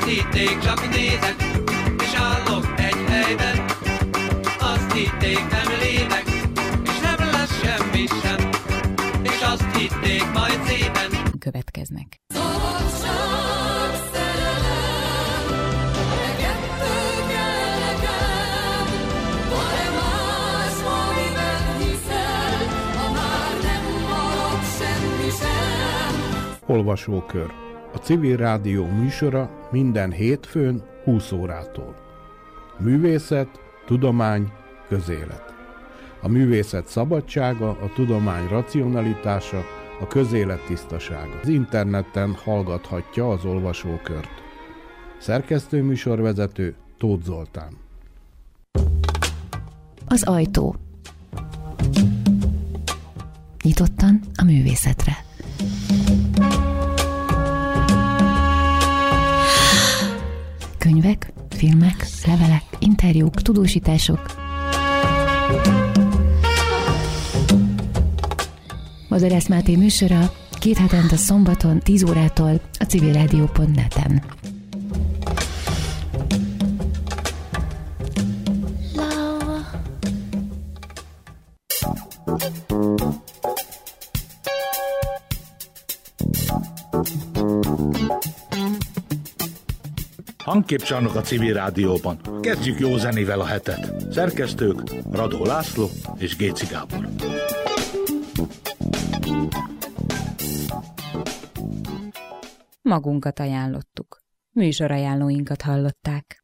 hitték, csak nézek, és állok egy helyben. Azt hitték, nem lépek, és nem lesz semmi sem, és azt hitték, majd szépen következnek. Olvasókör. A Civil Rádió műsora minden hétfőn 20 órától. Művészet, tudomány, közélet. A művészet szabadsága, a tudomány racionalitása, a közélet tisztasága. Az interneten hallgathatja az olvasókört. Szerkesztő műsorvezető Tóth Zoltán. Az ajtó. Nyitottan a művészetre. Könyvek, filmek, levelek, interjúk, tudósítások. Mazarász Máté műsora 2 hetente szombaton 10 órától a civilradio.net-en. Hangképcsarnok a Civil Rádióban. Kezdjük jó zenével a hetet. Szerkesztők Radó László és Géci Gábor. Magunkat ajánlottuk. Műsorajánlóinkat hallották.